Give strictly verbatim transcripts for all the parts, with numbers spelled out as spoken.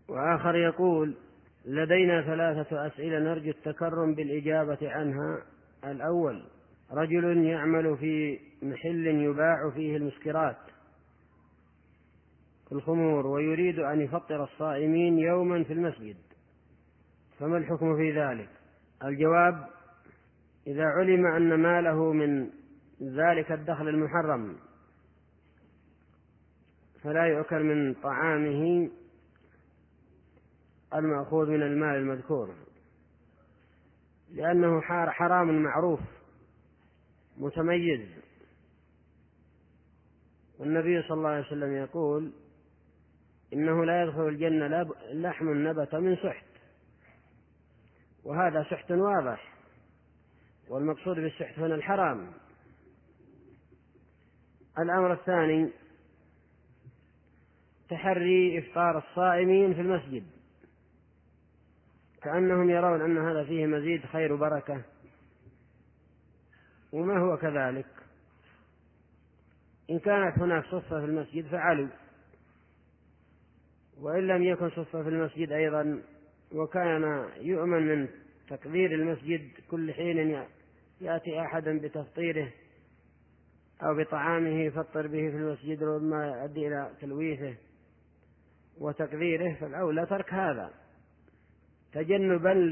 وآخر يقول: لدينا ثلاثة أسئلة نرجو التكرم بالإجابة عنها. الأول: رجل يعمل في محل يباع فيه المسكرات الخمور ويريد أن يفطر الصائمين يوما في المسجد، فما الحكم في ذلك؟ الجواب: إذا علم أن ماله من ذلك الدخل المحرم فلا يؤكل من طعامه المأخوذ من المال المذكور، لأنه حرام معروف متميز، والنبي صلى الله عليه وسلم يقول: إنه لا يدخل الجنة لحم نبت من سحت، وهذا سحت واضح، والمقصود بالسحت هنا الحرام. الأمر الثاني: تحري إفطار الصائمين في المسجد، كأنهم يرون أن هذا فيه مزيد خير وبركة، وما هو كذلك. إن كانت هناك صفة في المسجد فعلوا، وإن لم يكن صفة في المسجد أيضا وكان يؤمن من تكبير المسجد كل حين يأتي أحد بتفطيره أو بطعامه يفطر به في المسجد وما يؤدي إلى تلويثه وتكبيره، فالأولى ترك هذا تجنبا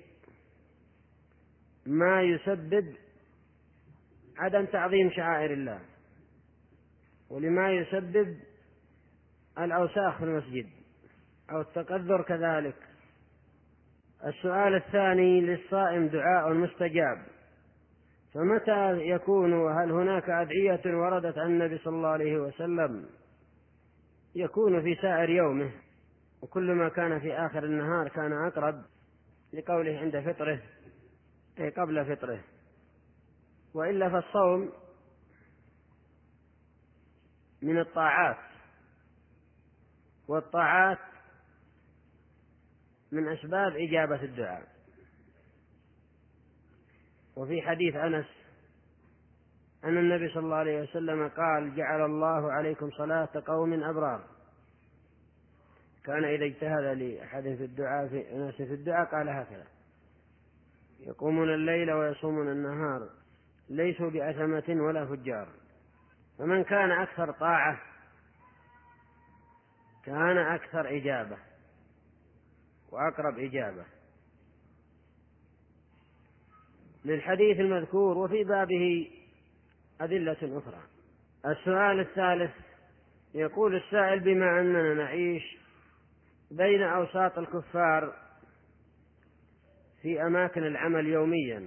لما يسبب عدم تعظيم شعائر الله ولما يسبب الأوساخ في المسجد أو التقذر كذلك. السؤال الثاني: للصائم دعاء مستجاب، فمتى يكون؟ وهل هناك أدعية وردت عن النبي صلى الله عليه وسلم؟ يكون في سائر يومه، وكل ما كان في آخر النهار كان أقرب، لقوله عند فطره أي قبل فطره. وإلا فالصوم من الطاعات، والطاعات من أسباب إجابة الدعاء. وفي حديث أنس أن النبي صلى الله عليه وسلم قال: جعل الله عليكم صلاة قوم أبرار. كان إذا اجتهد لأحد في الدعاء في ناس في الدعاء قال هكذا: يقومون الليل ويصومون النهار ليسوا بأثمة ولا فجار. فمن كان أكثر طاعة كان أكثر إجابة وأقرب إجابة للحديث المذكور، وفي بابه أدلة أخرى. السؤال الثالث: يقول السائل: بما أننا نعيش بين أوساط الكفار في أماكن العمل يوميا،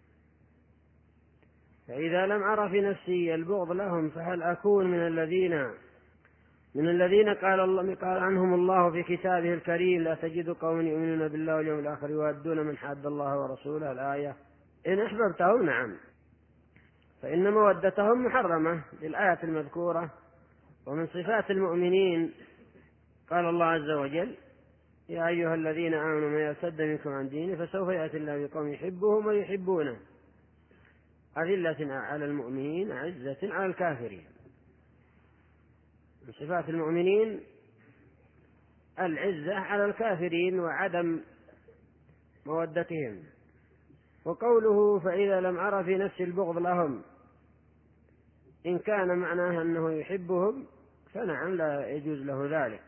فإذا لم أرى في نفسي البغض لهم فهل أكون من الذين من الذين قال الله قال عنهم الله في كتابه الكريم: لا تجد قوما يؤمنون بالله واليوم الآخر يوادون من حاد الله ورسوله؟ الآية. إن أحببتهم نعم، فإن مودتهم محرمة للآية المذكورة. ومن صفات المؤمنين قال الله عز وجل: يا أيها الذين آمنوا من يرتد منكم عن دينه فسوف يأتي الله بقوم يحبهم ويحبونه أذلة على المؤمنين أعزة على الكافرين. من صفات المؤمنين العزة على الكافرين وعدم مودتهم. وقوله: فإذا لم أرى في نفسي البغض لهم، إن كان معناه أنه يحبهم فنعم لا يجوز له ذلك،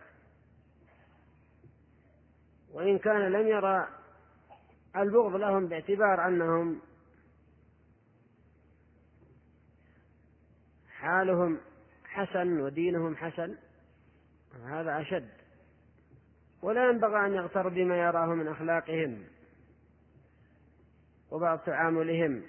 وإن كان لم يرى البغض لهم باعتبار أنهم حالهم حسن ودينهم حسن، هذا أشد، ولا ينبغي أن يغتر بما يراه من أخلاقهم وبعض تعاملهم.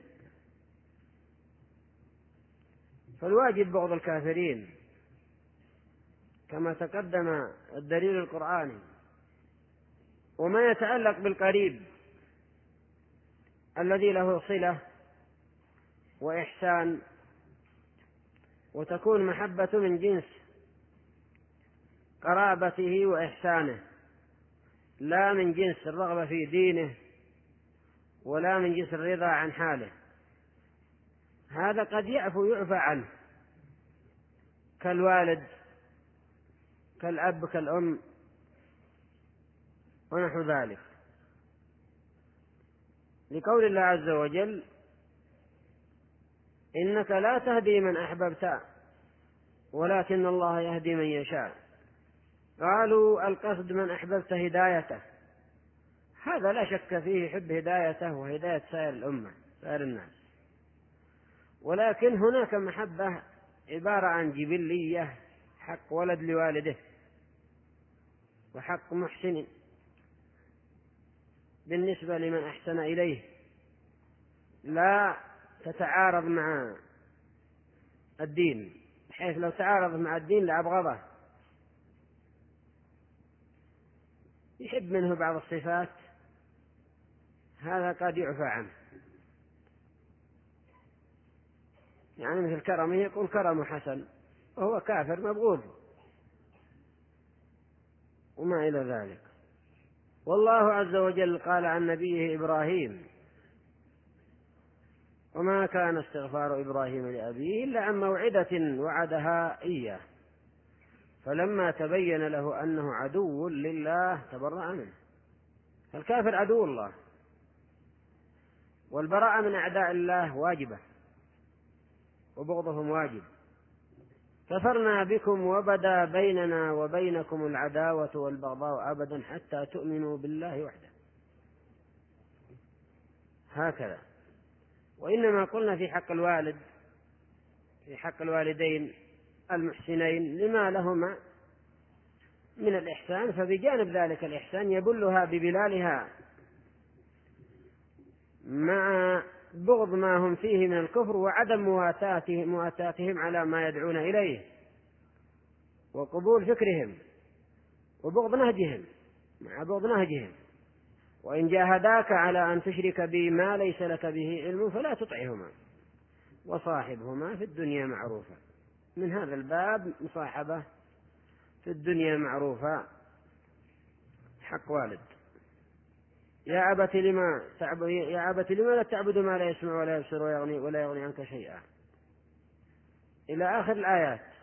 فالواجب بغض الكافرين كما تقدم الدليل القرآني. وما يتعلق بالقريب الذي له صلة وإحسان، وتكون محبة من جنس قرابته وإحسانه، لا من جنس الرغبة في دينه ولا من جنس الرضا عن حاله. هذا قد يعفو يعفى عنه، كالوالد كالأب كالأم، ونحو ذلك، لقول الله عز وجل: إنك لا تهدي من أحببت ولكن الله يهدي من يشاء. قالوا القصد من أحببت هدايته، هذا لا شك فيه، يحب هدايته وهداية سائر الأمة سائر الناس، ولكن هناك محبة عبارة عن جبلية، حق ولد لوالده وحق محسن بالنسبة لمن أحسن إليه، لا تتعارض مع الدين، بحيث لو تعارض مع الدين لأبغضه. يحب منه بعض الصفات، هذا قد يعفى عنه، يعني مثل كرمه يقول كرم حسن وهو كافر مبغوض وما إلى ذلك. والله عز وجل قال عن نبيه إبراهيم: وما كان استغفار إبراهيم لأبيه إلا عن موعدة وعدها إياه فلما تبين له أنه عدو لله تبرأ منه. فالكافر عدو الله، والبراءة من أعداء الله واجبة وبغضهم واجب. كفرنا بكم وبدا بيننا وبينكم العداوة والبغضاء أبدا حتى تؤمنوا بالله وحده، هكذا. وإنما قلنا في حق الوالد، في حق الوالدين المحسنين لما لهما من الإحسان، فبجانب ذلك الإحسان يبلها ببلالها مع بغض ما هم فيه من الكفر وعدم مواتاتهم, مواتاتهم على ما يدعون إليه، وقبول فكرهم وبغض نهجهم مع بغض نهجهم. وإن جاهداك على أن تشرك بي ما ليس لك به علم فلا تطعهما وصاحبهما في الدنيا معروفة. من هذا الباب مصاحبة في الدنيا معروفة، حق والد. يا أبت لما تعبد يا أبت لما لا تعبد ما لا يسمع ولا يبصر ويغني ولا يغني عنك شيئا، إلى آخر الآيات.